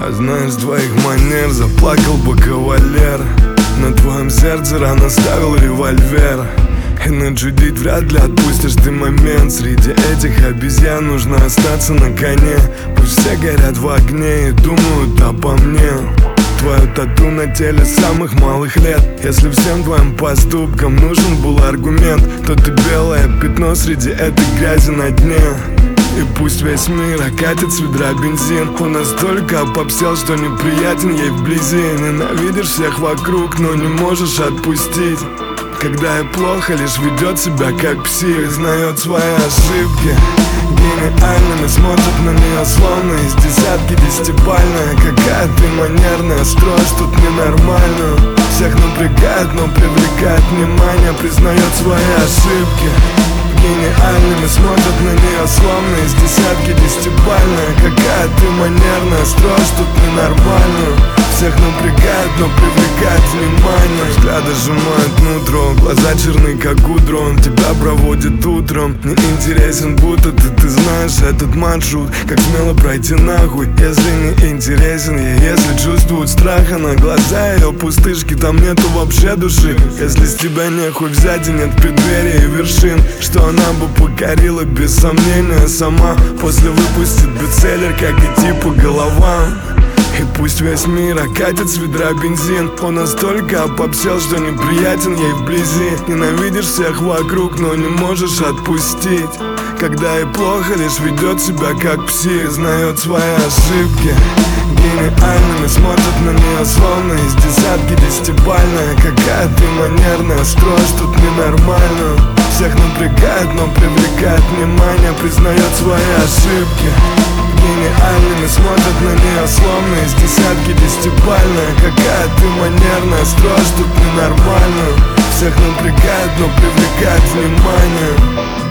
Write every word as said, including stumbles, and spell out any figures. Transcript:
Одна из твоих манер заплакал бы кавалер. На твоем сердце рано ставил револьвер. И начудить вряд ли отпустишь ты момент. Среди этих обезьян нужно остаться на коне. Пусть все горят в огне и думают обо мне. Твое тату на теле самых малых лет. Если всем твоим поступкам нужен был аргумент, то ты белое пятно среди этой грязи на дне. И пусть весь мир окатит с ведра бензин, он настолько опопсел, что неприятен ей вблизи. Ненавидишь всех вокруг, но не можешь отпустить. Когда ей плохо, лишь ведет себя как псих. Знает свои ошибки, гениальными смотрит на нее словно из десятки десятибальная. Какая ты манерная, строишь тут ненормально. Всех напрягает, но привлекает внимание. Признает свои ошибки, гениальными смотрят на нее словно из десятки десятибальная. Какая ты манерная, строишь тут ненормально. Всех напрягает, но привлекает внимание. Взгляды сжимают нутро, глаза черны как утро. Он тебя проводит утром, не интересен будто ты, ты знаешь этот маршрут. Как смело пройти нахуй, если не интересен ей. Если чувствует страха на глаза ее пустышки, там нету вообще души. Если с тебя нехуй взять и нет преддверия и вершин, что она бы покорила без сомнения сама. После выпустит бестселлер, как и типа голова. И пусть весь мир окатит с ведра бензин, он настолько опопсел, что неприятен ей вблизи. Ненавидишь всех вокруг, но не можешь отпустить. Когда ей плохо, лишь ведет себя как псих. Знает свои ошибки, гениальными смотрят на нее словно из десятки десятибальная. Какая ты манерная, строишь тут ненормально. Всех напрягает, но привлекает внимание. Признает свои ошибки, гениальными смотрят на нее словно из десятки десятибальная. Какая ты манерная, строишь тут ненормально. Всех напрягает, но привлекает внимание.